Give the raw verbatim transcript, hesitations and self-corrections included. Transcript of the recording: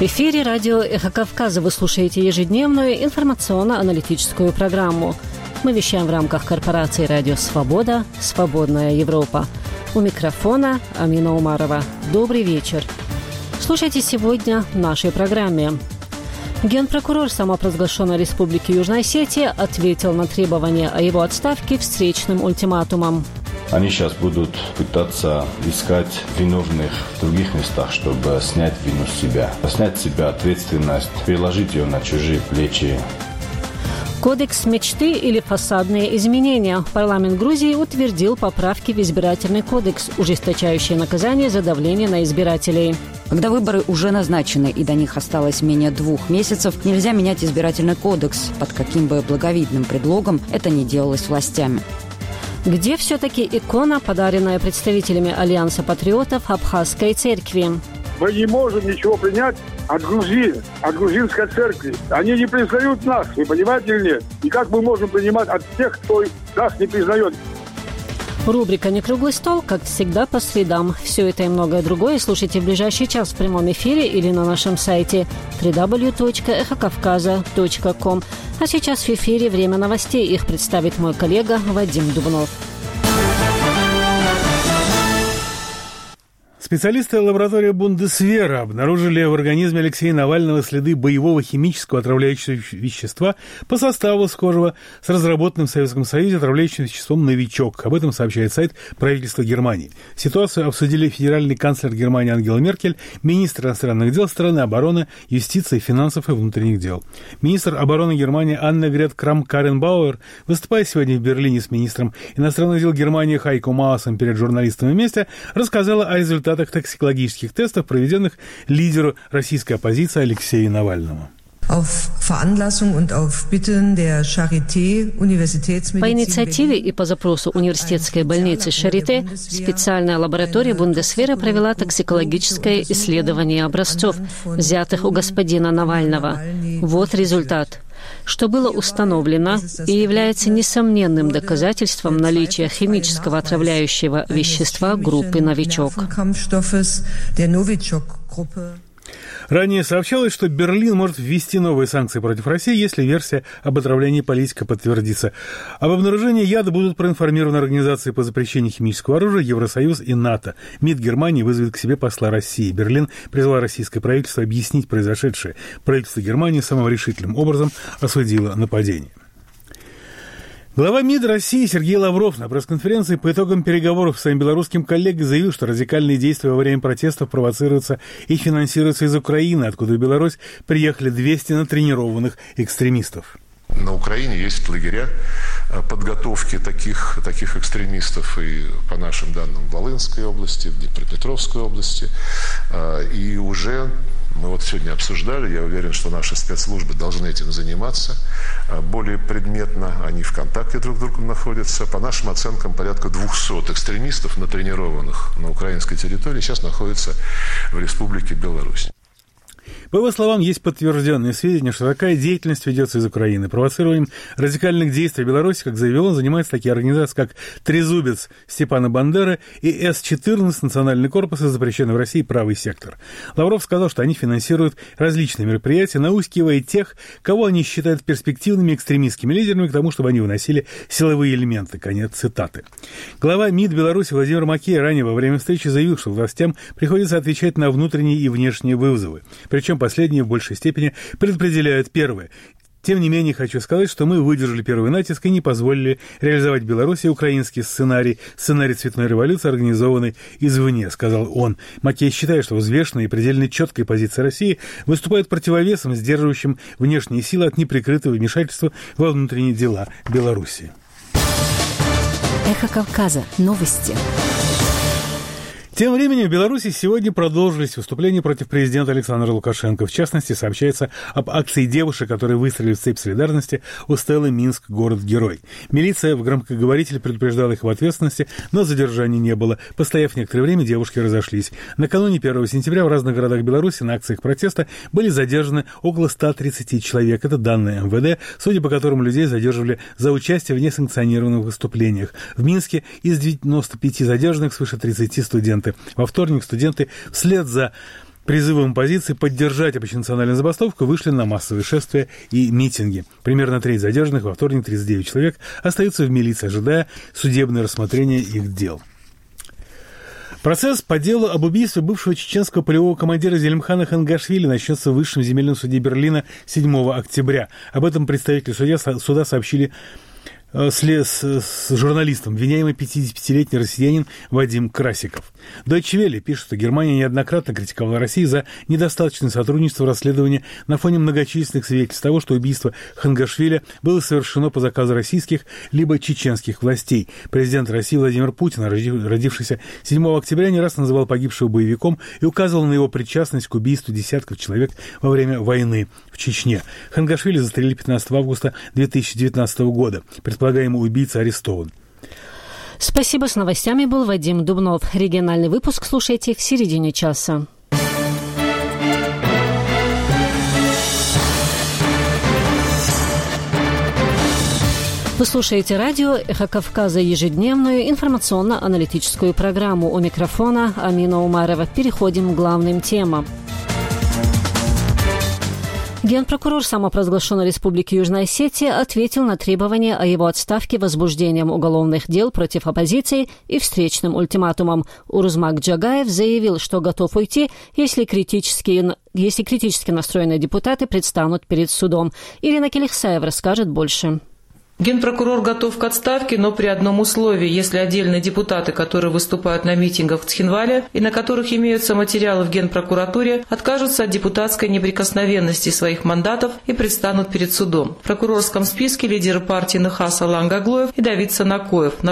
В эфире радио «Эхо Кавказа» вы слушаете ежедневную информационно-аналитическую программу. Мы вещаем в рамках корпорации «Радио Свобода», «Свободная Европа». У микрофона Амина Умарова. Добрый вечер. Слушайте сегодня в нашей программе. Генпрокурор самопровозглашенной Республики Южной Осетии ответил на требования о его отставке встречным ультиматумом. Они сейчас будут пытаться искать виновных в других местах, чтобы снять вину с себя, снять с себя ответственность, переложить ее на чужие плечи. Кодекс мечты или фасадные изменения. Парламент Грузии утвердил поправки в избирательный кодекс, ужесточающие наказание за давление на избирателей. Когда выборы уже назначены и до них осталось менее двух месяцев, нельзя менять избирательный кодекс, под каким бы благовидным предлогом это не делалось властями. Где все-таки икона, подаренная представителями Альянса патриотов Абхазской церкви? Мы не можем ничего принять от грузин, от грузинской церкви. Они не признают нас, вы понимаете или нет? И как мы можем принимать от тех, кто нас не признает? Рубрика «Не круглый стол», как всегда, по средам. Все это и многое другое слушайте в ближайший час в прямом эфире или на нашем сайте дабл ю дабл ю дабл ю точка эхо кавказа точка ком. А сейчас в эфире время новостей. Их представит мой коллега Вадим Дубнов. Специалисты лаборатории Бундесвера обнаружили в организме Алексея Навального следы боевого химического отравляющего вещества по составу схожего с разработанным в Советском Союзе отравляющим веществом «Новичок». Об этом сообщает сайт правительства Германии. Ситуацию обсудили федеральный канцлер Германии Ангела Меркель, министр иностранных дел страны, обороны, юстиции, финансов и внутренних дел. Министр обороны Германии Аннегрет Крам-Карренбауэр, выступая сегодня в Берлине с министром иностранных дел Германии Хайко Маасом перед журналистами вместе, рассказала о результатах токсикологических тестов, проведенных лидеру российской оппозиции Алексею Навальному. По инициативе и по запросу университетской больницы Шарите специальная лаборатория Бундесвера провела токсикологическое исследование образцов, взятых у господина Навального. Вот результат. Что было установлено и является несомненным доказательством наличия химического отравляющего вещества группы «Новичок». Ранее сообщалось, что Берлин может ввести новые санкции против России, если версия об отравлении политика подтвердится. Об обнаружении яда будут проинформированы организации по запрещению химического оружия, Евросоюз и НАТО. МИД Германии вызовет к себе посла России. Берлин призвал российское правительство объяснить произошедшее. Правительство Германии самым решительным образом осудило нападение. Глава МИД России Сергей Лавров на пресс-конференции по итогам переговоров с своим белорусским коллегой заявил, что радикальные действия во время протестов провоцируются и финансируются из Украины, откуда в Беларусь приехали двести натренированных экстремистов. На Украине есть лагеря подготовки таких, таких экстремистов и, по нашим данным, в Волынской области, в Днепропетровской области. И уже мы вот сегодня обсуждали, я уверен, что наши спецслужбы должны этим заниматься более предметно. Они в контакте друг с другом находятся. По нашим оценкам, порядка двухсот экстремистов, натренированных на украинской территории, сейчас находятся в Республике Беларусь. По его словам, есть подтвержденные сведения, что такая деятельность ведется из Украины. Провоцированием радикальных действий в Беларуси, как заявил он, занимаются такие организации, как «Трезубец» Степана Бандеры и эс четырнадцать Национальный корпус и запрещенный в России «Правый сектор». Лавров сказал, что они финансируют различные мероприятия, наускивая тех, кого они считают перспективными экстремистскими лидерами, к тому, чтобы они выносили силовые элементы. Конец цитаты. Глава МИД Беларуси Владимир Макей ранее во время встречи заявил, что властям приходится отвечать на внутренние и внешние вызовы. Причем последние в большей степени предопределяют первые. Тем не менее, хочу сказать, что мы выдержали первый натиск и не позволили реализовать в Беларуси украинский сценарий, сценарий цветной революции, организованный извне, сказал он. Макей считает, что взвешенная и предельно четкая позиция России выступает противовесом, сдерживающим внешние силы от неприкрытого вмешательства во внутренние дела Беларуси. Эхо Кавказа. Новости. Тем временем в Беларуси сегодня продолжились выступления против президента Александра Лукашенко. В частности, сообщается об акции девушек, которые выстрелили в цепь солидарности у стелы «Минск. Город-герой». Милиция в громкоговорителе предупреждала их об ответственности, но задержаний не было. Постояв некоторое время, девушки разошлись. Накануне первого сентября в разных городах Беларуси на акциях протеста были задержаны около ста тридцати человек. Это данные эм вэ дэ, судя по которым людей задерживали за участие в несанкционированных выступлениях. В Минске из девяноста пяти задержанных свыше тридцати студентов. Во вторник студенты вслед за призывом оппозиции поддержать общенациональную забастовку вышли на массовые шествия и митинги. Примерно треть задержанных во вторник, тридцать девять человек, остаются в милиции, ожидая судебное рассмотрение их дел. Процесс по делу об убийстве бывшего чеченского полевого командира Зелимхана Хангашвили начнется в Высшем земельном суде Берлина седьмого октября. Об этом представители судья, суда сообщили С, с, с журналистом, обвиняемый пятидесятипятилетний россиянин Вадим Красиков. Deutsche Welle пишет, что Германия неоднократно критиковала Россию за недостаточное сотрудничество в расследовании на фоне многочисленных свидетельств того, что убийство Хангашвили было совершено по заказу российских либо чеченских властей. Президент России Владимир Путин, родившийся седьмого октября, не раз называл погибшего боевиком и указывал на его причастность к убийству десятков человек во время войны в Чечне. Хангашвили застрелили пятнадцатого августа две тысячи девятнадцатого года. Предполагаемый убийца арестован. Спасибо. С новостями был Вадим Дубнов. Региональный выпуск слушайте в середине часа. Вы слушаете радио «Эхо Кавказа», ежедневную информационно-аналитическую программу. У микрофона Амина Умарова. Переходим к главным темам. Генпрокурор самопровозглашенной Республики Южная Осетия ответил на требования о его отставке возбуждением уголовных дел против оппозиции и встречным ультиматумом. Урузмак Джагаев заявил, что готов уйти, если критически, если критически настроенные депутаты предстанут перед судом. Ирина Келихсаева расскажет больше. Генпрокурор готов к отставке, но при одном условии, если отдельные депутаты, которые выступают на митингах в Цхинвале и на которых имеются материалы в Генпрокуратуре, откажутся от депутатской неприкосновенности своих мандатов и предстанут перед судом. В прокурорском списке лидеры партии Нахас Алан Гаглоев и Давид Санакоев.